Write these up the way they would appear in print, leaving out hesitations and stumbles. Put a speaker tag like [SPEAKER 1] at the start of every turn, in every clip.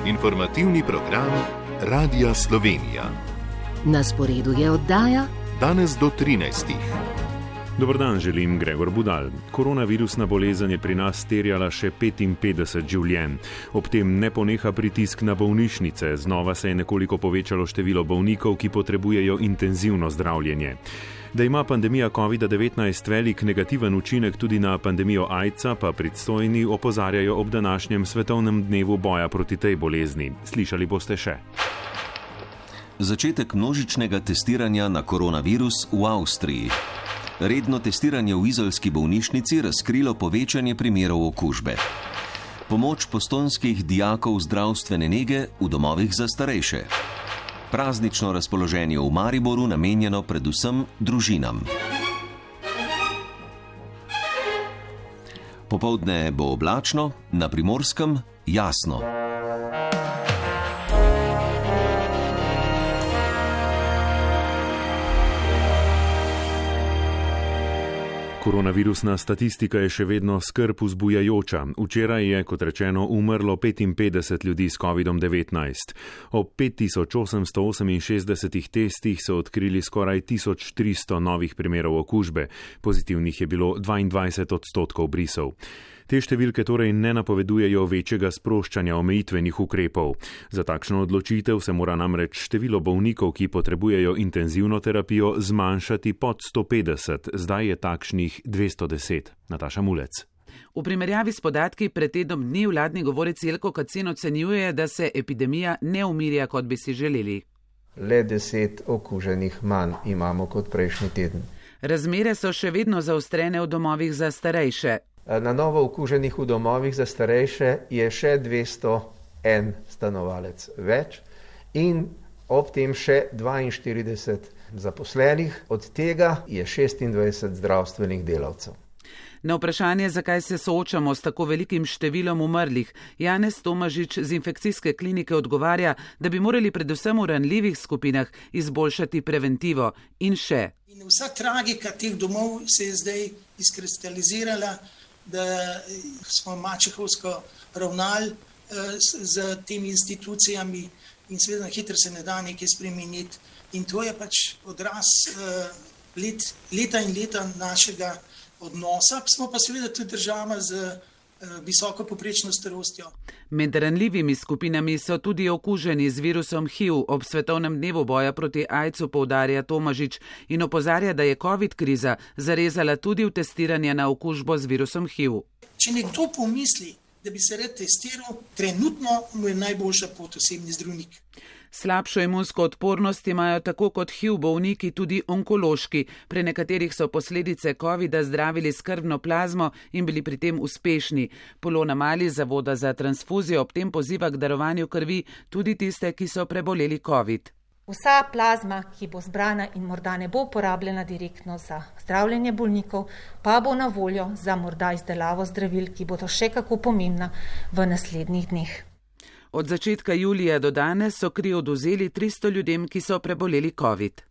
[SPEAKER 1] Informativni program Radia Slovenija.
[SPEAKER 2] Na sporedu je oddaja
[SPEAKER 1] Danes do 13.
[SPEAKER 3] Dober dan, želim Gregor Budal. Koronavirusna bolezen je pri nas terjala še 55 življenj. Ob tem ne poneha pritisk na bolnišnice. Znova se je nekoliko povečalo število bolnikov, ki potrebujejo intenzivno zdravljenje. Da ima pandemija COVID-19 velik negativen učinek tudi na pandemijo AIDS-a, pa predstojni opozarjajo ob današnjem svetovnem dnevu boja proti tej bolezni. Slišali boste še.
[SPEAKER 4] Začetek množičnega testiranja na koronavirus v Avstriji. Redno testiranje v izolski bolnišnici razkrilo povečanje primerov okužbe. Pomoč postojnskih dijakov zdravstvene nege v domovih za starejše. Praznično razpoloženje v Mariboru namenjeno predvsem družinam. Popoldne bo oblačno, na Primorskem jasno.
[SPEAKER 3] Koronavirusna statistika je še vedno skrb vzbujajoča. Včeraj je, kot rečeno, umrlo 55 ljudi s COVID-19. Ob 5868 testih so odkrili skoraj 1300 novih primerov okužbe. Pozitivnih je bilo 22% brisov. Te številke torej ne napovedujejo večjega sproščanja omejitvenih ukrepov. Za takšno odločitev se mora namreč število bolnikov, ki potrebujejo intenzivno terapijo, zmanjšati pod 150, zdaj je takšnih 210. Nataša Mulec.
[SPEAKER 5] V primerjavi s podatki pred tednom dni vladni govorec Jelko Kacin ocenjuje, da se epidemija ne umirja, kot bi si želeli.
[SPEAKER 6] Le 10 okuženih manj imamo kot prejšnji teden.
[SPEAKER 5] Razmere so še vedno zaostrene v domovih za starejše.
[SPEAKER 6] Na novo okuženih v domovih za starejše je še 201 stanovalec več in ob tem še 42 zaposlenih, od tega je 26 zdravstvenih delavcev.
[SPEAKER 5] Na vprašanje, zakaj se soočamo s tako velikim številom umrlih, Janez Tomažič z infekcijske klinike odgovarja, da bi morali predvsem v ranljivih skupinah izboljšati preventivo in še.
[SPEAKER 7] In vsa tragika teh domov se je zdaj izkristalizirala, da smo mačehovsko ravnali z temi institucijami in seveda hitro se ne da nekaj spremeniti. In to je pač odraz leta in leta našega odnosa, smo pa seveda tudi država z visoko povprečno starostjo.
[SPEAKER 5] Med ranljivimi skupinami so tudi okuženi z virusom HIV. Ob svetovnem dnevu boja proti AIDS-u poudarja Tomažič in opozarja, da je COVID kriza zarezala tudi v testiranje na okužbo z virusom HIV.
[SPEAKER 7] Če nekdo pomisli, da bi se rad testiral, trenutno mu je najboljša pot osebni zdravnik.
[SPEAKER 5] Slabšo imunsko odpornost imajo tako kot HIV bolniki tudi onkološki. Pri nekaterih so posledice COVID-a zdravili s krvno plazmo in bili pri tem uspešni. Polona Mali z Zavoda za transfuzijo ob tem poziva k darovanju krvi tudi tiste, ki so preboleli COVID.
[SPEAKER 8] Vsa plazma, ki bo zbrana in morda ne bo uporabljena direktno za zdravljenje bolnikov, pa bo na voljo za morda izdelavo zdravil, ki bodo še kako pomembna v naslednjih dneh.
[SPEAKER 5] Od začetka julija do danes so kri odvzeli 300 ljudem, ki so preboleli COVID.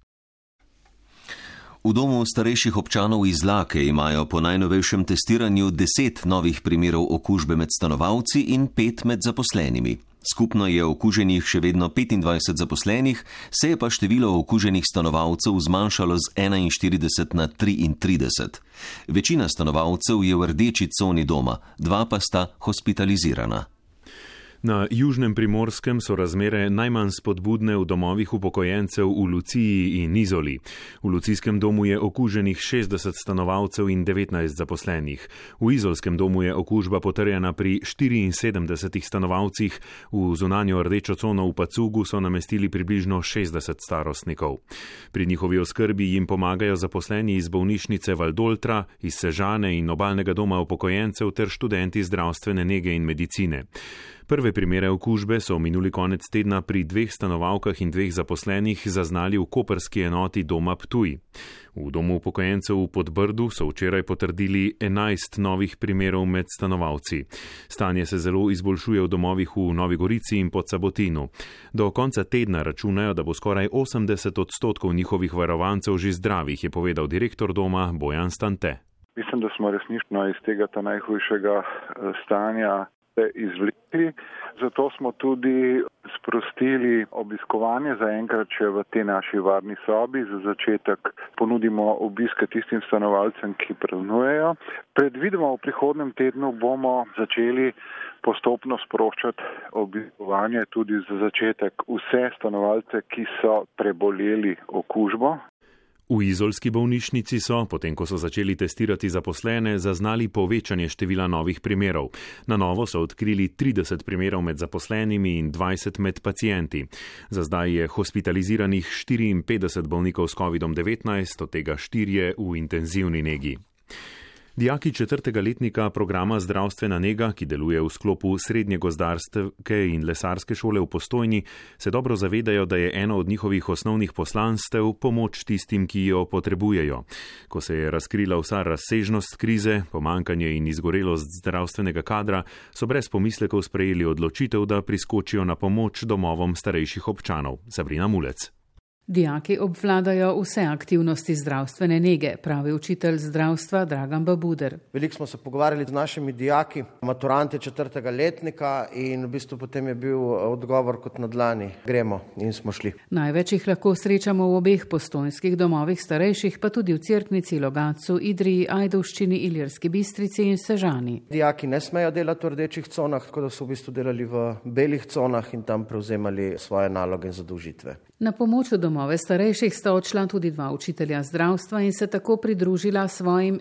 [SPEAKER 4] V domu starejših občanov iz Lake imajo po najnovejšem testiranju 10 novih primerov okužbe med stanovalci in 5 med zaposlenimi. Skupno je okuženih še vedno 25 zaposlenih, se je pa število okuženih stanovalcev zmanjšalo z 41 na 33. Večina stanovalcev je v rdeči coni doma, 2 pa sta hospitalizirana.
[SPEAKER 3] Na južnem Primorskem so razmere najmanj spodbudne v domovih upokojencev v Luciji in Izoli. V lucijskem domu je okuženih 60 stanovalcev in 19 zaposlenih. V izolskem domu je okužba potrjena pri 74 stanovalcih, v zunanjo rdečo cono v Pacugu so namestili približno 60 starostnikov. Pri njihovi oskrbi jim pomagajo zaposleni iz bolnišnice Valdoltra, iz Sežane in obalnega doma upokojencev ter študenti zdravstvene nege in medicine. Prve primere okužbe so minuli konec tedna pri 2 stanovalkah in 2 zaposlenih zaznali v koprski enoti doma Ptuj. V domu upokojencev v Podbrdu so včeraj potrdili 11 novih primerov med stanovalci. Stanje se zelo izboljšuje v domovih v Novi Gorici in Podsabotinu. Do konca tedna računajo, da bo skoraj 80% njihovih varovancev že zdravih, je povedal direktor doma Bojan Stante.
[SPEAKER 9] Mislim, da smo resnično iz tega najhujšega stanja se izvlekli. Zato smo tudi sprostili obiskovanje zaenkrat še v tej naši varni sobi. Za začetek ponudimo obiske tistim stanovalcem, ki praznujejo. Predvidoma v prihodnem tednu bomo začeli postopno sproščati obiskovanje tudi za začetek vse stanovalce, ki so preboleli okužbo.
[SPEAKER 3] V izolski bolnišnici so, potem ko so začeli testirati zaposlene, zaznali povečanje števila novih primerov. Na novo so odkrili 30 primerov med zaposlenimi in 20 med pacienti. Za zdaj je hospitaliziranih 54 bolnikov s COVID-19, od tega 4 v intenzivni negi. Dijaki 4. letnika programa Zdravstvena nega, ki deluje v sklopu Srednje gozdarske in lesarske šole v Postojni, se dobro zavedajo, da je eno od njihovih osnovnih poslanstev pomoč tistim, ki jo potrebujejo. Ko se je razkrila vsa razsežnost krize, pomanjkanje in izgorelost zdravstvenega kadra, so brez pomislekov sprejeli odločitev, da priskočijo na pomoč domovom starejših občanov. Sabrina Mulec.
[SPEAKER 10] Dijaki obvladajo vse aktivnosti zdravstvene nege, pravi učitelj zdravstva Dragan Babuder.
[SPEAKER 11] Veliko smo se pogovarjali z našimi dijaki, maturante 4. letnika in v bistvu potem je bil odgovor kot na dlani. Gremo in smo šli.
[SPEAKER 10] Največ jih lahko srečamo v obeh postojnskih domovih starejših, pa tudi v Cerknici, Logatcu, Idriji, Ajdovščini, Ilirski Bistrici in Sežani.
[SPEAKER 11] Dijaki ne smejo delati v rdečih conah, tako da so v bistvu delali v belih conah in tam prevzemali svoje naloge in zadolžitve.
[SPEAKER 10] Na pomoč v domove starejših sta odšla tudi 2 učitelja zdravstva in se tako pridružila svojim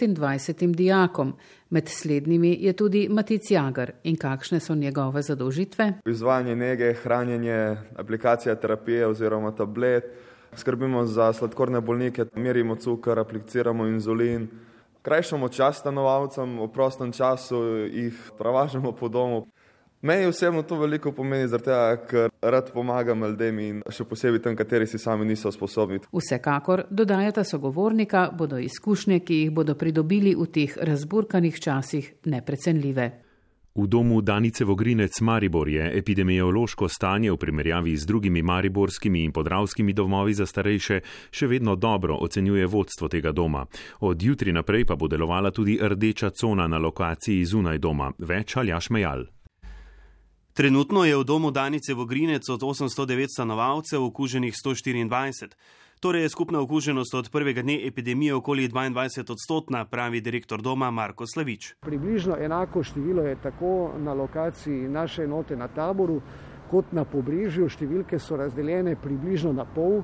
[SPEAKER 10] 26 dijakom. Med slednjimi je tudi Matic Jagar. In kakšne so njegove zadolžitve?
[SPEAKER 12] Izvajanje nege, hranjenje, aplikacija terapije oziroma tablet. Skrbimo za sladkorne bolnike, merimo cukor, apliciramo inzulin. Krajšamo čas stanovalcem, v prostem času jih prevažamo po domu. Meni osebno to veliko pomeni, zaradi tega, ker rad pomagam ljudem in še posebej tem, kateri si sami niso sposobni.
[SPEAKER 10] Vsekakor, dodajata sogovornika, bodo izkušnje, ki jih bodo pridobili v teh razburkanih časih, neprecenljive.
[SPEAKER 3] V domu Danice Vogrinec Maribor je epidemiološko stanje v primerjavi z drugimi mariborskimi in podravskimi domovi za starejše še vedno dobro, ocenjuje vodstvo tega doma. Od jutri naprej pa bo delovala tudi rdeča cona na lokaciji zunaj doma. Več Aljaž Mejal.
[SPEAKER 13] Trenutno je v domu Danice Vogrinec od 809 stanovalcev okuženih 124. Torej je skupna okuženost od prvega dne epidemije okoli 22%, pravi direktor doma Marko Slavič.
[SPEAKER 14] Približno enako število je tako na lokaciji naše enote na Taboru kot na Pobrežju. Številke so razdeljene približno na pol.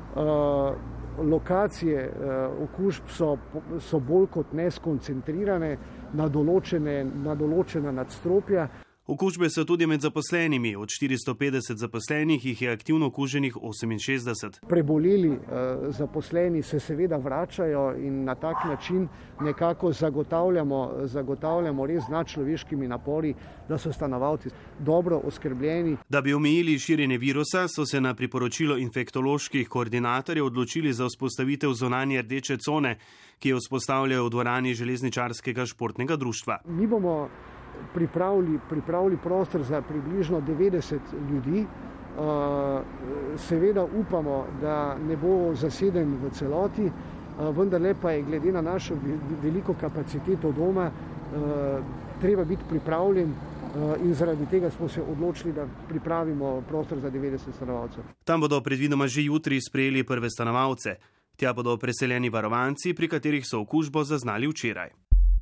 [SPEAKER 14] Lokacije okužb so bolj kot ne skoncentrirane na določena nadstropja.
[SPEAKER 13] Okužbe so tudi med zaposlenimi. Od 450 zaposlenih jih je aktivno okuženih 68.
[SPEAKER 14] Preboleli zaposleni se seveda vračajo in na tak način nekako zagotavljamo res z nadčloveškimi napori, da so stanovalci dobro oskrbljeni.
[SPEAKER 13] Da bi omejili širjenje virusa, so se na priporočilo infektoloških koordinatorjev odločili za vzpostavitev zunanje rdeče cone, ki jo vzpostavljajo v dvorani Železničarskega športnega društva.
[SPEAKER 14] Mi bomo pripravili prostor za približno 90 ljudi. Seveda upamo, da ne bo zaseden v celoti, vendar pa je glede na našo veliko kapaciteto doma treba biti pripravljen in zaradi tega smo se odločili, da pripravimo prostor za 90 stanovalcev.
[SPEAKER 13] Tam bodo predvidoma že jutri sprejeli prve stanovalce. Tja bodo preseljeni varovanci, pri katerih so okužbo zaznali včeraj.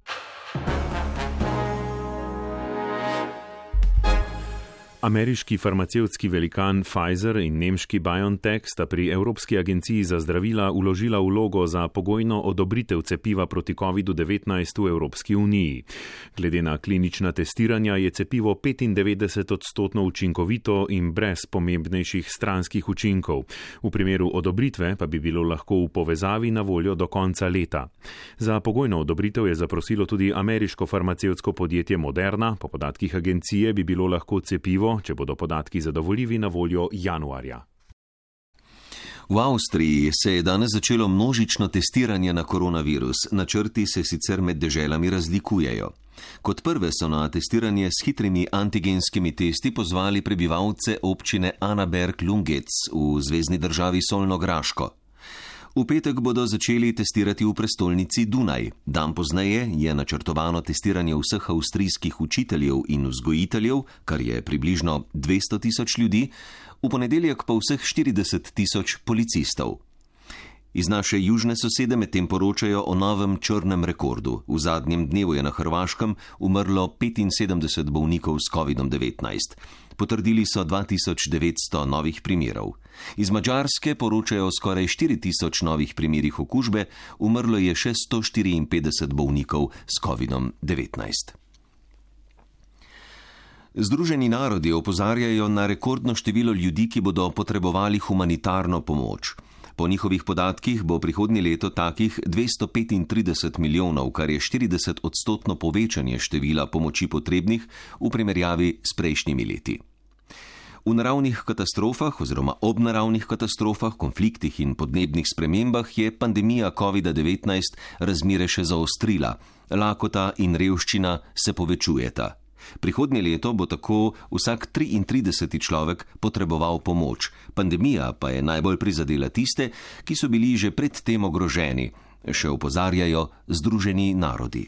[SPEAKER 3] Ameriški farmacevtski velikan Pfizer in nemški BioNTech sta pri Evropski agenciji za zdravila vložila vlogo za pogojno odobritev cepiva proti COVID-19 v Evropski uniji. Glede na klinična testiranja je cepivo 95% učinkovito in brez pomembnejših stranskih učinkov. V primeru odobritve pa bi bilo lahko v povezavi na voljo do konca leta. Za pogojno odobritev je zaprosilo tudi ameriško farmacevtsko podjetje Moderna. Po podatkih agencije bi bilo lahko cepivo, če bodo podatki zadovoljivi, na voljo januarja.
[SPEAKER 4] V Avstriji se je danes začelo množično testiranje na koronavirus. Načrti se sicer med deželami razlikujejo. Kot prve so na testiranje s hitrimi antigenskimi testi pozvali prebivalce občine Annaberg-Lungec v zvezni državi Solno-Graško. V petek bodo začeli testirati v prestolnici Dunaj. Dan pozneje je načrtovano testiranje vseh avstrijskih učiteljev in vzgojiteljev, kar je približno 200 tisoč ljudi, v ponedeljek pa vseh 40 tisoč policistov. Iz naše južne sosede medtem poročajo o novem črnem rekordu. V zadnjem dnevu je na Hrvaškem umrlo 75 bolnikov s COVID-19. Potrdili so 2900 novih primerov. Iz Madžarske poročajo o skoraj 4000 novih primerih okužbe, umrlo je še 154 bolnikov s COVID-19. Združeni narodi opozarjajo na rekordno število ljudi, ki bodo potrebovali humanitarno pomoč. Po njihovih podatkih bo prihodnje leto takih 235 milijonov, kar je 40% povečanje števila pomoči potrebnih v primerjavi s prejšnjimi leti. V naravnih katastrofah oziroma ob naravnih katastrofah, konfliktih in podnebnih spremembah je pandemija COVID-19 razmere še zaostrila. Lakota in revščina se povečujeta. Prihodnje leto bo tako vsak 33. človek potreboval pomoč. Pandemija pa je najbolj prizadela tiste, ki so bili že pred tem ogroženi, še opozarjajo Združeni narodi.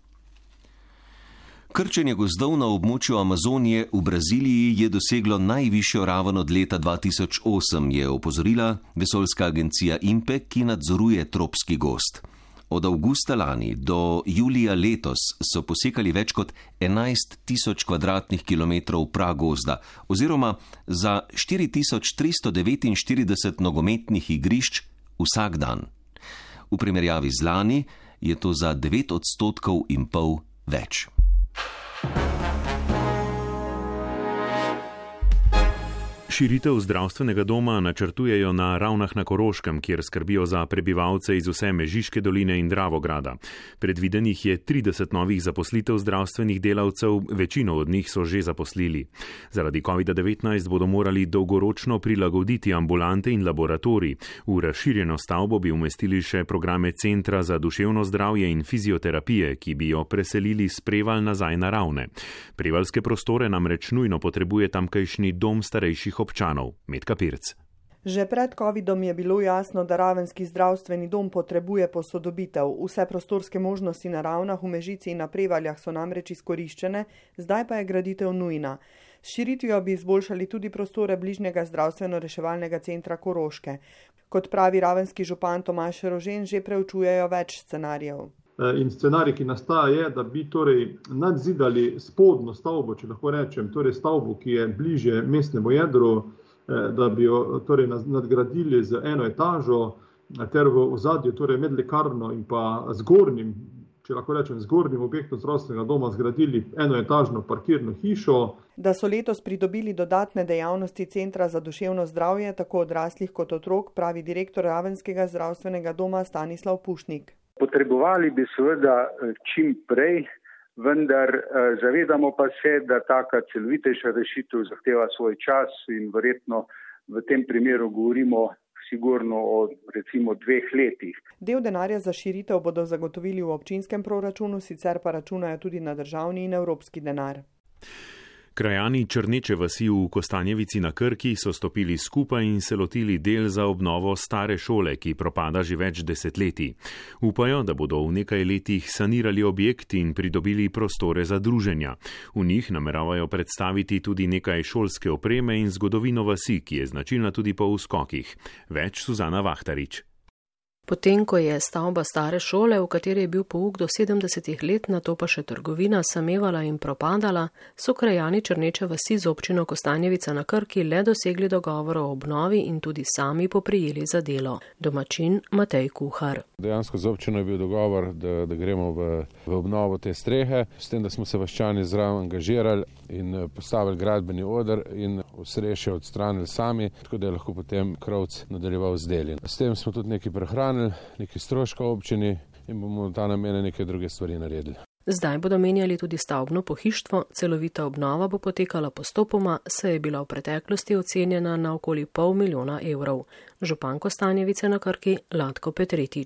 [SPEAKER 4] Krčenje gozdov na območju Amazonije v Braziliji je doseglo najvišjo raven od leta 2008, je opozorila vesoljska agencija INPE, ki nadzoruje tropski gozd. Od avgusta lani do julija letos so posekali več kot 11 tisoč kvadratnih kilometrov pragozda oziroma za 4349 nogometnih igrišč vsak dan. V primerjavi z lani je to za 9,5% več.
[SPEAKER 3] Širitev zdravstvenega doma načrtujejo na Ravnah na Koroškem, kjer skrbijo za prebivalce iz vse Mežiške doline in Dravograda. Predvidenih je 30 novih zaposlitev zdravstvenih delavcev, večino od njih so že zaposlili. Zaradi COVID-19 bodo morali dolgoročno prilagoditi ambulante in laboratorij. V razširjeno stavbo bi umestili še programe Centra za duševno zdravje in fizioterapije, ki bi jo preselili s Prevalj nazaj na Ravne. Prevaljske prostore namreč nujno potrebuje tamkajšnji dom starejših občanov. Metka Pirc.
[SPEAKER 15] Že pred covidom je bilo jasno, da ravenski zdravstveni dom potrebuje posodobitev. Vse prostorske možnosti na Ravnah, v Mežici in na Prevaljah so namreč izkoriščene, zdaj pa je graditev nujna. S širitvijo bi izboljšali tudi prostore bližnjega zdravstveno-reševalnega centra Koroške. Kot pravi ravenski župan Tomaž Rožen, že preučujejo več scenarijev.
[SPEAKER 16] In scenarij, ki nastaja, je, da bi torej nadzidali spodnjo stavbo, če lahko rečem, torej stavbo, ki je bliže mestnemu jedru, da bi jo torej nadgradili z eno etažo, ter v ozadju torej med lekarno in pa zgornjim, če lahko rečem, zgornjim objektom zdravstvenega doma zgradili enoetažno parkirno hišo.
[SPEAKER 15] Da so letos pridobili dodatne dejavnosti Centra za duševno zdravje, tako odraslih kot otrok, pravi direktor Ravenskega zdravstvenega doma Stanislav Pušnik.
[SPEAKER 17] Potrebovali bi seveda čim prej, vendar zavedamo pa se, da taka celovitejša rešitev zahteva svoj čas in verjetno v tem primeru govorimo sigurno o recimo 2 letih.
[SPEAKER 15] Del denarja za širitev bodo zagotovili v občinskem proračunu, sicer pa računajo tudi na državni in evropski denar.
[SPEAKER 3] Krajani Črneče vasi v Kostanjevici na Krki so stopili skupaj in se lotili del za obnovo stare šole, ki propada že več desetletij. Upajo, da bodo v nekaj letih sanirali objekt in pridobili prostore za druženja. V njih nameravajo predstaviti tudi nekaj šolske opreme in zgodovino vasi, ki je značilna tudi po uskokih. Več Suzana Vahtarič.
[SPEAKER 18] Potem, ko je stavba stare šole, v kateri je bil pouk do 70 let, nato pa še trgovina, samevala in propadala, so krajani Črneče vasi z občino Kostanjevica na Krki le dosegli dogovor o obnovi in tudi sami poprijeli za delo. Domačin Matej Kuhar.
[SPEAKER 19] Dejansko z občino je bil dogovor, da gremo v obnovo te strehe, s tem, da smo se vaščani zraven angažirali in postavili gradbeni oder in streše odstranili sami, tako da je lahko potem krovc nadaljeval z deli. S tem smo tudi nekaj prehranili, nekaj stroška občini in bomo v ta namen neke druge stvari naredili.
[SPEAKER 18] Zdaj bodo menjali tudi stavbno pohištvo, celovita obnova bo potekala postopoma, saj je bila v preteklosti ocenjena na okoli 500 000 evrov. Župan Kostanjevice na Krki Latko Petretič.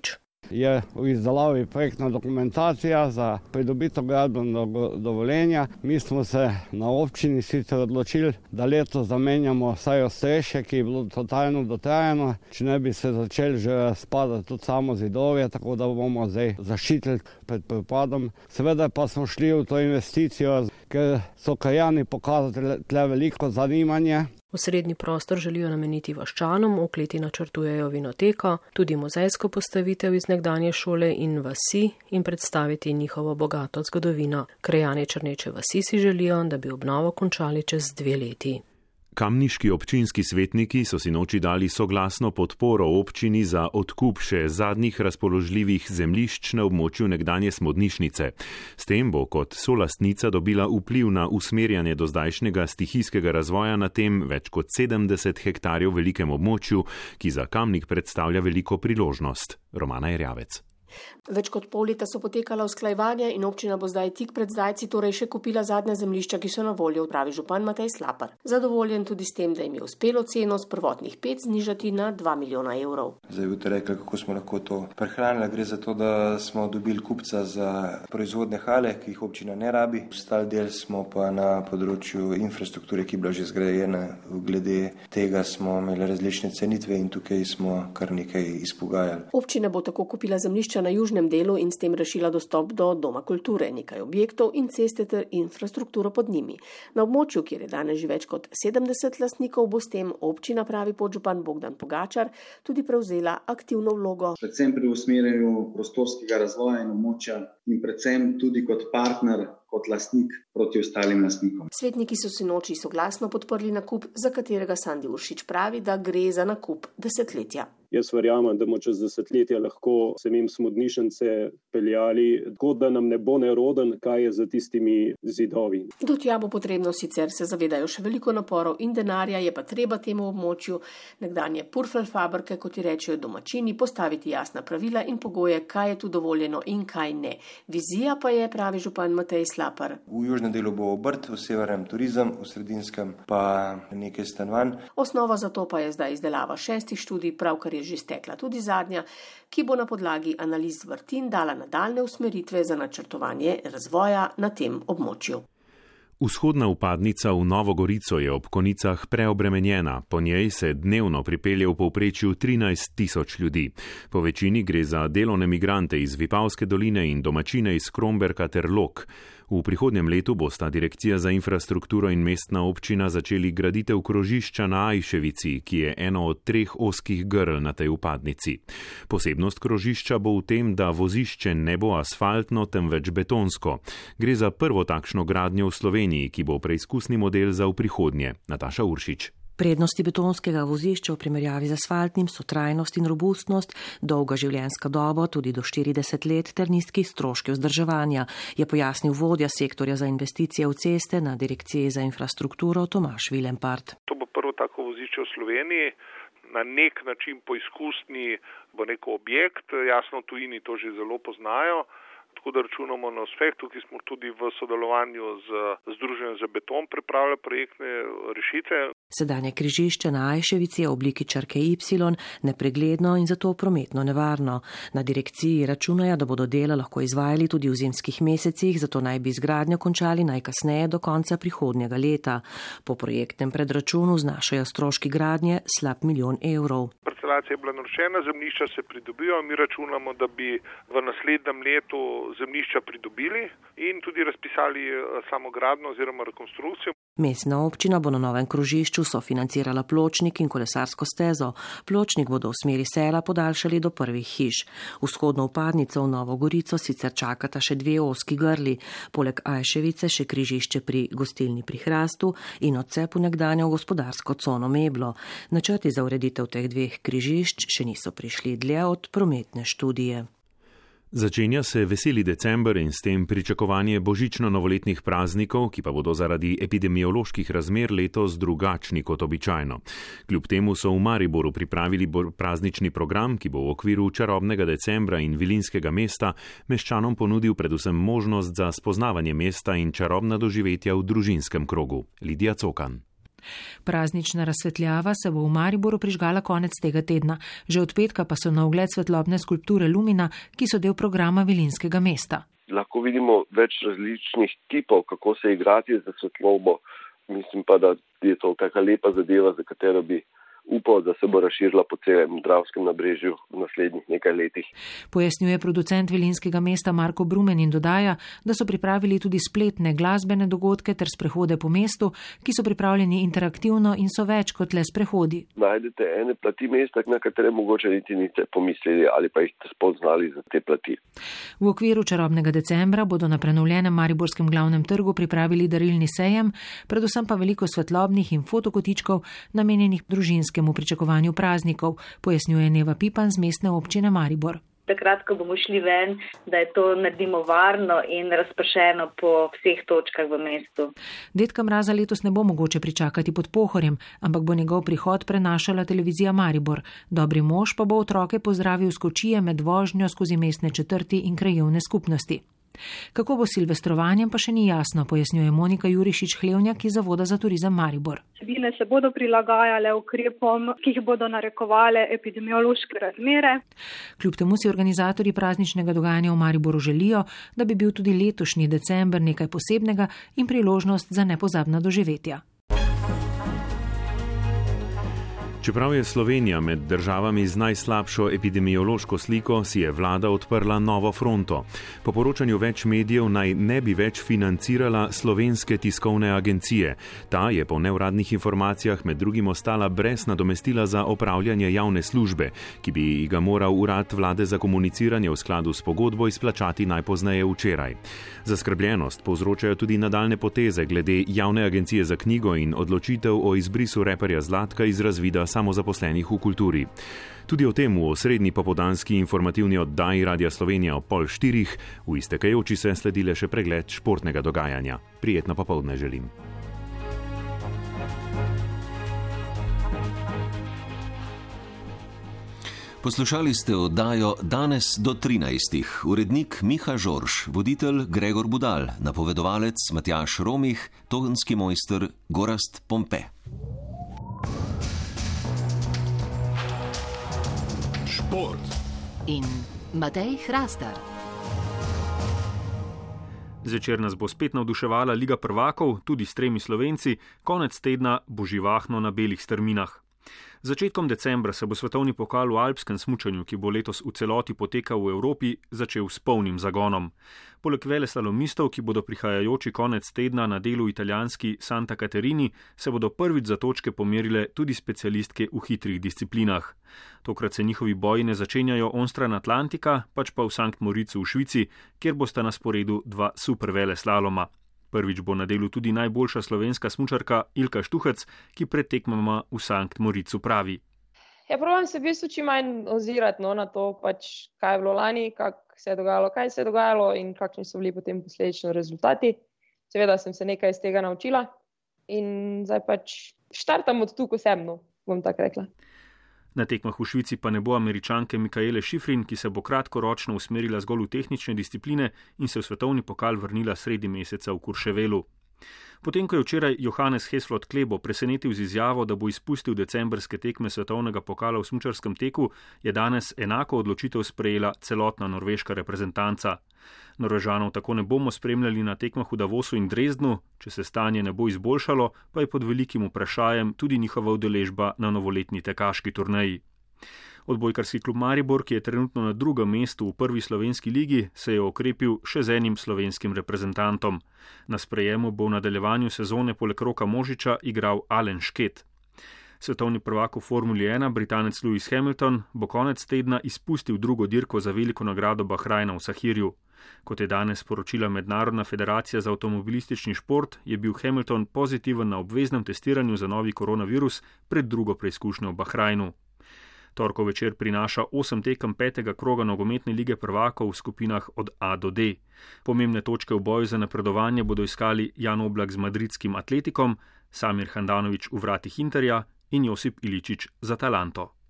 [SPEAKER 20] je v izdelavi projektna dokumentacija za pridobitev gradbenega dovoljenja. Mi smo se na občini sicer odločili, da letos zamenjamo vsaj ostrešje, ki je bilo totalno dotrajano, če ne bi se začeli že spadati tudi samo zidovje, tako da bomo zdaj zaščitili pred propadom. Seveda pa smo šli v to investicijo, ker so krajani pokazali tle veliko zanimanje.
[SPEAKER 18] Osrednji prostor želijo nameniti vaščanom, v kleti načrtujejo vinoteko, tudi muzejsko postavitev iz nekdanje šole in vasi in predstaviti njihovo bogato zgodovino. Krajani Črneče vasi si želijo, da bi obnovo končali čez 2 leti.
[SPEAKER 3] Kamniški občinski svetniki so si noči dali soglasno podporo občini za odkup še zadnjih razpoložljivih zemljišč na območju nekdanje Smodnišnice. S tem bo kot solastnica dobila vpliv na usmerjanje dozdajšnjega stihijskega razvoja na tem več kot 70 hektarjev velikem območju, ki za Kamnik predstavlja veliko priložnost. Romana Erjavec.
[SPEAKER 21] Več kot pol leta so potekala usklajevanja in občina bo zdaj tik pred zdajci torej še kupila zadnja zemljišča, ki so na voljo, pravi župan Matej Slapar. Zadovoljen tudi s tem, da jim je uspelo ceno z prvotnih 5 znižati na 2 milijona evrov.
[SPEAKER 22] Zdaj boste rekli, kako smo lahko to prehranili. Gre za to, da smo dobili kupca za proizvodne hale, ki jih občina ne rabi. Ostali del smo pa na področju infrastrukture, ki je bila že zgrajena. Glede tega smo imeli različne cenitve in tukaj smo kar nekaj izpogajali.
[SPEAKER 21] Občina bo tako kupila zemljišča na južnem delu in s tem rešila dostop do Doma kulture, nekaj objektov in ceste ter infrastrukturo pod njimi. Na območju, kjer je danes že več kot 70 lastnikov, bo s tem občina, pravi podžupan Bogdan Pogačar, tudi prevzela aktivno vlogo.
[SPEAKER 23] Predvsem pri usmerjanju prostorskega razvoja in območja in predvsem tudi kot partner, kot lastnik proti ostalim lastnikom.
[SPEAKER 21] Svetniki so sinoči soglasno podprli nakup, za katerega Sandi Uršič pravi, da gre za nakup desetletja.
[SPEAKER 24] Jaz verjamem, da bomo čez desetletja lahko semem Smodnišnice peljali, tako da nam ne bo neroden, kaj je za tistimi zidovi.
[SPEAKER 21] Do tja bo potrebno, sicer se zavedajo še veliko naporov in denarja, je pa treba temu območju nekdanje Purfelfabrike, kot ji rečejo domačini, postaviti jasna pravila in pogoje, kaj je tu dovoljeno in kaj ne. Vizija pa je, pravi župan Matej Slapar.
[SPEAKER 22] V južnem delu bo obrt, v severnem turizem, v sredinskem pa nekaj stanovanj.
[SPEAKER 21] Osnova za to pa je zdaj izdelava 6 študij, pravkar je že stekla tudi zadnja, ki bo na podlagi analiz vrtin dala nadaljne usmeritve za načrtovanje razvoja na tem območju.
[SPEAKER 3] Vzhodna vpadnica v Novo Gorico je ob konicah preobremenjena. Po njej se dnevno pripelje v povprečju 13 000 ljudi. Po večini gre za delovne migrante iz Vipavske doline in domačine iz Kromberka ter Lok. V prihodnjem letu bosta Direkcija za infrastrukturo in mestna občina začeli graditev krožišča na Ajševici, ki je eno od 3 ozkih grl na tej vpadnici. Posebnost krožišča bo v tem, da vozišče ne bo asfaltno, temveč betonsko. Gre za prvo takšno gradnjo v Sloveniji, ki bo preizkusni model za v prihodnje. Nataša Uršič.
[SPEAKER 25] Prednosti betonskega vozišča v primerjavi z asfaltnim so trajnost in robustnost, dolga življenjska doba, tudi do 40 let, ter nizki stroški vzdrževanja, je pojasnil vodja sektorja za investicije v ceste na Direkciji za infrastrukturo Tomaž Vilempart.
[SPEAKER 26] To bo prvo tako vozišče v Sloveniji, na nek način poizkusni bo neko objekt, jasno tujini to že zelo poznajo. Tako da računamo na uspeh, tukaj smo tudi v sodelovanju z Združenjem za beton pripravili projektne rešitve.
[SPEAKER 25] Sedanje križišče na Ajševici je v obliki črke Y, nepregledno in zato prometno nevarno. Na direkciji računajo, da bodo dela lahko izvajali tudi v zimskih mesecih, zato naj bi izgradnjo končali najkasneje do konca prihodnjega leta. Po projektnem predračunu znašajo stroški gradnje slab 1 milijon evrov.
[SPEAKER 26] Parcelacija je bila naročena, zemljišča se pridobijo, mi računamo, da bi v naslednjem letu zemljišča pridobili in tudi razpisali samo gradnjo oziroma rekonstrukcijo.
[SPEAKER 25] Mestna občina bo na novem krožišču sofinancirala pločnik in kolesarsko stezo. Pločnik bodo v smeri sela podaljšali do prvih hiš. Vzhodno vpadnico v Novo Gorico sicer čakata še 2 ozki grli, poleg Ajševice še križišče pri gostilni pri Hrastu in odcep v nekdanjo gospodarsko cono Meblo. Načrti za ureditev teh 2 križišč še niso prišli dlje od prometne študije.
[SPEAKER 3] Začenja se veseli december in s tem pričakovanje božično-novoletnih praznikov, ki pa bodo zaradi epidemioloških razmer letos drugačni kot običajno. Kljub temu so v Mariboru pripravili praznični program, ki bo v okviru čarobnega decembra in vilinskega mesta meščanom ponudil predvsem možnost za spoznavanje mesta in čarobna doživetja v družinskem krogu. Lidija Cokan.
[SPEAKER 1] Praznična razsvetljava se bo v Mariboru prižgala konec tega tedna. Že od petka pa so na ogled svetlobne skulpture Lumina, ki so del programa Vilinskega mesta.
[SPEAKER 2] Lahko vidimo več različnih tipov, kako se igrati za svetlobo. Mislim pa, da je to taka lepa zadeva, za katero bi upal, da se bo razširila po celem Dravskem nabrežju v naslednjih nekaj letih.
[SPEAKER 1] Pojasnjuje producent Vilinskega mesta Marko Brumen in dodaja, da so pripravili tudi spletne glasbene dogodke ter sprehode po mestu, ki so pripravljeni interaktivno in so več kot le sprehodi.
[SPEAKER 2] Najdete ene plati mesta, na katere mogoče niti niste pomislili ali pa jih spoznali za te plati.
[SPEAKER 1] V okviru čarobnega decembra bodo na prenovljenem mariborskem glavnem trgu pripravili darilni sejem, predvsem pa veliko svetlobnih in fotokotičkov namenjenih družinskemu pričakovanju praznikov, pojasnjuje Neva Pipan z mestne občine Maribor.
[SPEAKER 5] Takrat, ko bomo šli ven, da je to naredimo varno in razpršeno po vseh točkah v mestu.
[SPEAKER 1] Dedka Mraza letos ne bo mogoče pričakati pod Pohorjem, ampak bo njegov prihod prenašala televizija Maribor. Dobri mož pa bo otroke pozdravil s kočije med vožnjo skozi mestne četrti in krajevne skupnosti. Kako bo s silvestrovanjem, pa še ni jasno, pojasnjuje Monika Jurišič-Hlevnjak iz Zavoda za turizem Maribor.
[SPEAKER 6] Vsebine se bodo prilagajale ukrepom, ki jih bodo narekovale epidemiološke razmere.
[SPEAKER 1] Kljub temu si organizatorji prazničnega dogajanja v Mariboru želijo, da bi bil tudi letošnji december nekaj posebnega in priložnost za nepozabna doživetja.
[SPEAKER 3] Čeprav je Slovenija med državami z najslabšo epidemiološko sliko, si je vlada odprla novo fronto. Po poročanju več medijev naj ne bi več financirala Slovenske tiskovne agencije. Ta je po neuradnih informacijah med drugim ostala brez nadomestila za opravljanje javne službe, ki bi ga moral urad vlade za komuniciranje v skladu s pogodbo izplačati najpozneje včeraj. Zaskrbljenost povzročajo tudi nadaljne poteze glede javne agencije za knjigo in odločitev o izbrisu reperja Zlatka iz razvida samozaposlenih v kulturi. Tudi o tem v osrednji popoldanski informativni oddaji Radia Slovenija ob 3:30, v iztekajoči se sledile še pregled športnega dogajanja. Prijetno popoldne želim.
[SPEAKER 4] Poslušali ste oddajo Danes do 13. Urednik Miha Žorž, voditelj Gregor Budal, napovedovalec Matjaž Romih, tonski mojster Gorazd Pompe.
[SPEAKER 7] Šport in Matej Hrastar.
[SPEAKER 8] Zvečer nas bo spet navduševala Liga prvakov, tudi s 3 Slovenci, konec tedna bo živahno na belih strminah. Začetkom decembra se bo svetovni pokal v alpskem smučanju, ki bo letos v celoti potekal v Evropi, začel s polnim zagonom. Poleg veleslalomistov, ki bodo prihajajoči konec tedna na delu italijanski Santa Caterini, se bodo prvič za točke pomerile tudi specialistke v hitrih disciplinah. Tokrat se njihovi boji ne začenjajo onstran Atlantika, pač pa v Sankt Moricu v Švici, kjer bosta na sporedu 2 super veleslaloma. Prvič bo na delu tudi najboljša slovenska smučarka Ilka Štuhec, ki pred tekmama v Sankt Moricu pravi.
[SPEAKER 27] Ja, probam se v bistvu čim manj ozirati na to, kaj je bilo lani, kaj se je dogajalo in kakšni so bili potem posledično rezultati. Seveda sem se nekaj iz tega naučila in zdaj štartam od tu, ko sem, bom tako rekla.
[SPEAKER 8] Na tekmah v Švici pa ne bo Američanke Mikaele Šifrin, ki se bo kratkoročno usmerila zgolj v tehnične discipline in se v svetovni pokal vrnila sredi meseca v Kurševelu. Potem, ko je včeraj Johannes Heslot Klebo presenetil z izjavo, da bo izpustil decembrske tekme svetovnega pokala v smučarskem teku, je danes enako odločitev sprejela celotna norveška reprezentanca. Norvežanov tako ne bomo spremljali na tekmah v Davosu in Dresdnu, če se stanje ne bo izboljšalo, pa je pod velikim vprašajem tudi njihova udeležba na novoletni tekaški turneji. Odbojkarski klub Maribor, ki je trenutno na 2. mestu v prvi slovenski ligi, se je okrepil še z enim slovenskim reprezentantom. Na sprejemu bo v nadaljevanju sezone poleg Roka Možiča igral Alen Šket. Svetovni prvak v Formuli 1, Britanec Lewis Hamilton, bo konec tedna izpustil drugo dirko za veliko nagrado Bahrajna v Sahirju. Kot je danes sporočila Mednarodna federacija za avtomobilistični šport, je bil Hamilton pozitiven na obveznem testiranju za novi koronavirus pred drugo preizkušnjo v Bahrajnu. Torkov večer prinaša 8 tekem 5. kroga nogometne lige prvakov v skupinah od A do D. Pomembne točke v boju za napredovanje bodo iskali Jan Oblak z madridskim Atletikom, Samir Handanović v vratih Interja in Josip Iličić za Talanto.